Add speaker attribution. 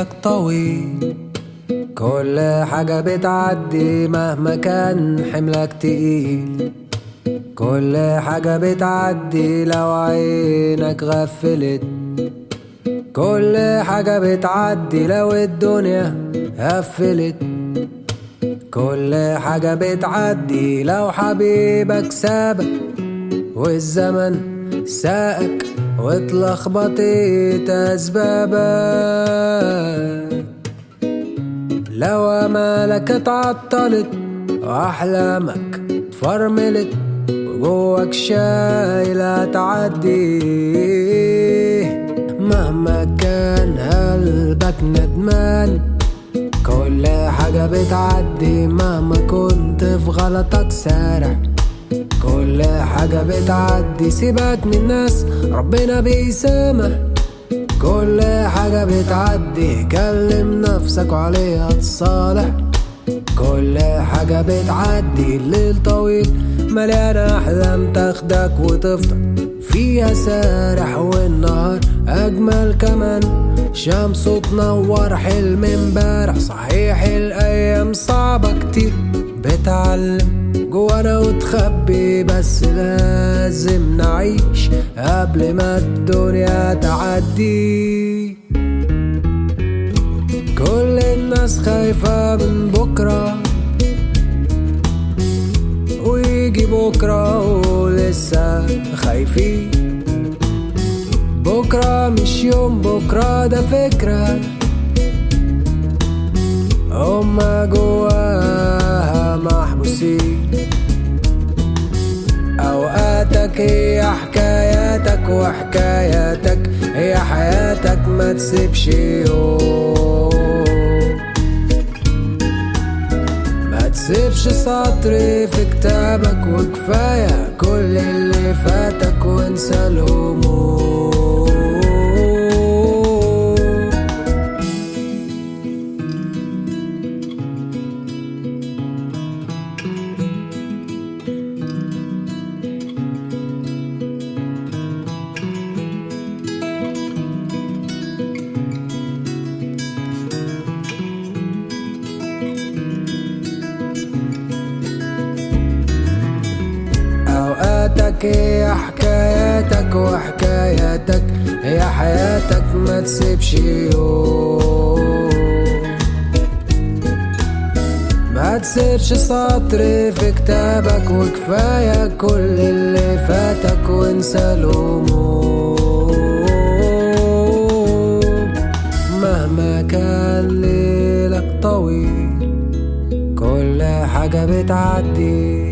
Speaker 1: ليلك طويل، كل حاجة بتعدي مهما كان حملك تقيل، كل حاجة بتعدي لو عينك غفلت، كل حاجة بتعدي لو الدنيا قفلت، كل حاجة بتعدي لو حبيبك سابك والزمن ساقك واتلخبطت أسبابك، لو أمالك اتعطلت وأحلامك فرملت وجواك شايلة تعدي، مهما كان قلبك ندمان كل حاجة بتعدي، مهما كنت في غلطك سارح كل حاجة بتعدي، سيبك من الناس ربنا بيسامح، كل حاجة بتعدي كلم نفسك وعليها تصالح، كل حاجة بتعدي، الليل طويل مليانة أحلام تاخدك وتفضل فيها سارح، والنهار أجمل كمان شمسه تنور حلم امبارح، صحيح الأيام صعبة كتير بتعلم جوانا وتخبي، بس لازم نعيش قبل ما الدنيا تعدي، كل الناس خايفة من بكرة ويجي بكرة ولسه خايفين، بكرة مش يوم، بكرة ده فكرة هما جواها محبوسين، أوقاتك هي حكاياتك وحكاياتك هي حياتك، ما تسيبش يوم، ما تسيبش سطر في كتابك، وكفاية كل اللي فاتك وانسى الهموم. أوقاتك هي حكاياتك وحكاياتك هي حياتك، ما تسيبش يوم، ما تسيبش سطر في كتابك، وكفاية كل اللي فاتك وانسى الهموم، مهما كان ليلك طويل كل حاجة بتعدي،